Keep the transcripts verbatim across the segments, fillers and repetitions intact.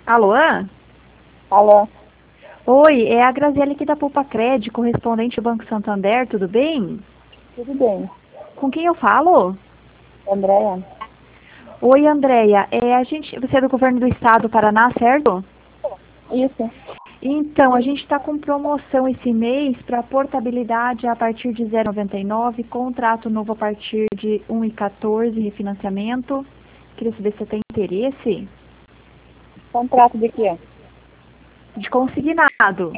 Alô? Alô? Oi, é a Graziele aqui da Poupa Cred, correspondente do Banco Santander, tudo bem? Tudo bem. Com quem eu falo? Andréia? Oi, Andréia. É, a gente, você é do governo do estado do Paraná, certo? Isso. Então, a gente está com promoção esse mês para portabilidade a partir de zero vírgula noventa e nove, contrato novo a partir de um vírgula quatorze, refinanciamento. Queria saber se você tem interesse Contrato de quê? de consignado.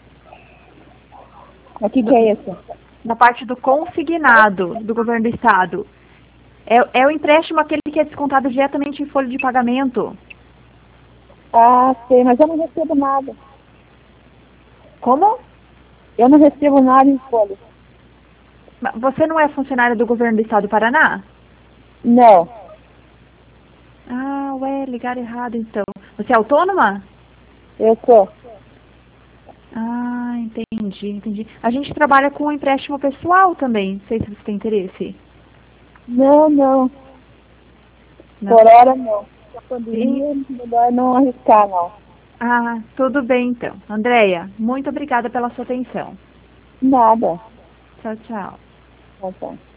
O que que é isso? Na parte do consignado do governo do estado. É, é o empréstimo aquele que é descontado diretamente em folha de pagamento. Ah, sei, mas eu não recebo nada. Como? Eu não recebo nada em folha. Ma- Você não é funcionário do governo do estado do Paraná? Não, Ah, ué, ligaram errado então. Você é autônoma? eu sou. Ah, entendi, entendi. A gente trabalha com empréstimo pessoal também. Não sei se você tem interesse. Não, não. Não. Por hora não. A E- pandemia, melhor não arriscar, não. Ah, tudo bem então. Andréia, muito obrigada pela sua atenção. Nada. Tchau, tchau. Tá, tá.